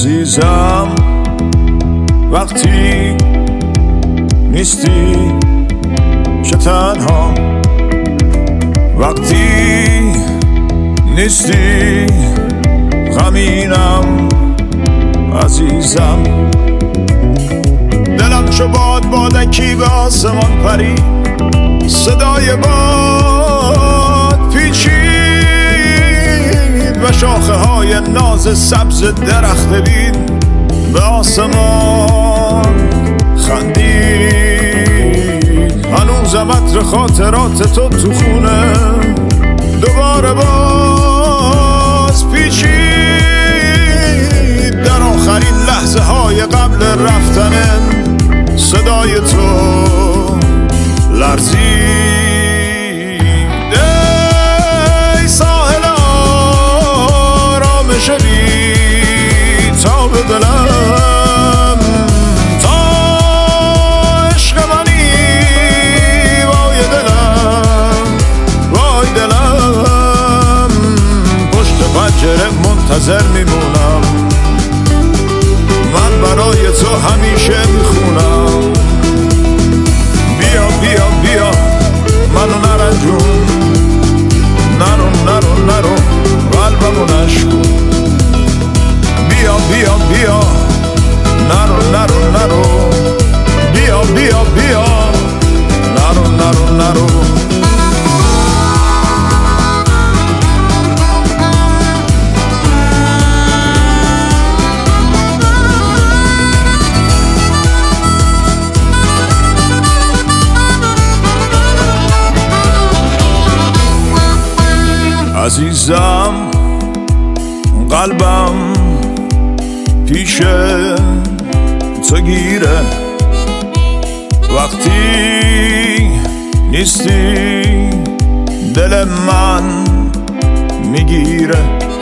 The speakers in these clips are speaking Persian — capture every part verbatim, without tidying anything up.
عزیزم وقتی نیستی چه تنها، وقتی نیستی غمینم عزیزم. دلم چو باد بادکی به آسمان پرید، صدای باد پیچید و شاخه های ناز سبز درخت بید به آسمان خندید. هنوزم عطر خاطرات تو تو خونه دوباره باز پیچید. در آخرین لحظه های قبل رفتن صدای تو لرزید. ای ساحل آرامش بی تا به دلم، تا عشق منی وای دلم وای دلم. پشت پنجره منتظر میمونم، من برای تو همیشه میخونم. بیا بیا بیا منو نرنجون، نرو نرو نرو قلبمو نشکن. بیا بیا بیا نرو نرو نرو، بیا بیا بیا نرو نرو نرو. عزیزم قلبم پیش تو گیره، وقتی نیستی دل من میگیره.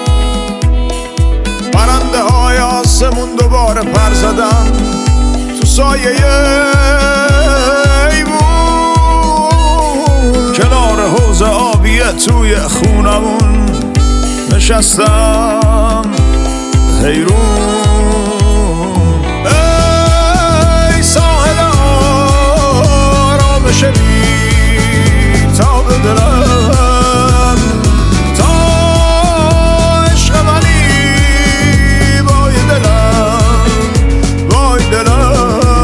پرنده های آسمون دوباره پر زدن تو سایه ایوون، کنار حوض آبیه توی خونمون نشستم حیرون. ای ساحل آرامش بی تا به دلم، تا عشق منی وای دلم وای دلم.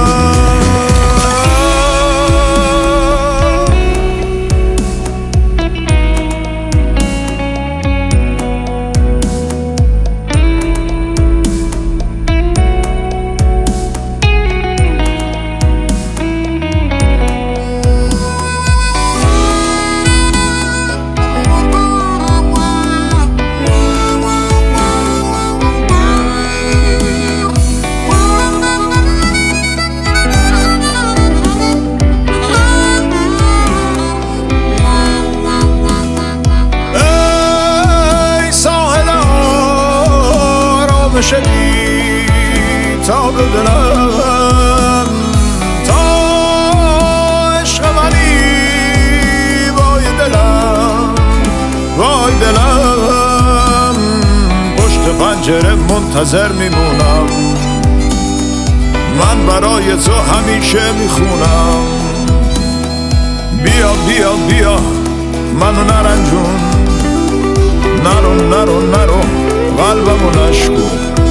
شدی تا به دلم، تا عشق منی وای دلم وای دلم. پشت پنجره منتظر میمونم، من برای تو همیشه میخونم. بیا بیا بیا منو نرنجون، نرو نرو نرو قلبمو نشکن.